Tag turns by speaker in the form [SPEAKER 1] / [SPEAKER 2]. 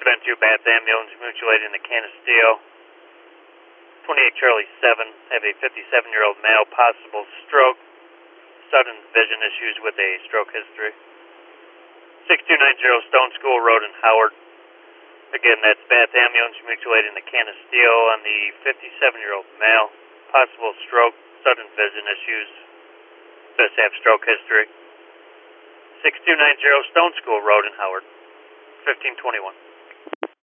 [SPEAKER 1] Prevent 2 Bath Ambulance Mutuating the Canisteo. 28 Charlie 7, have a 57-year-old male, possible stroke, sudden vision issues with a stroke history. 6290 Stone School Road in Howard. Again, that's Bath Ambulance Mutuating the Canisteo on the 57-year-old male, possible stroke, sudden vision issues, does have stroke history. 6290 Stone School Road in Howard, 1521.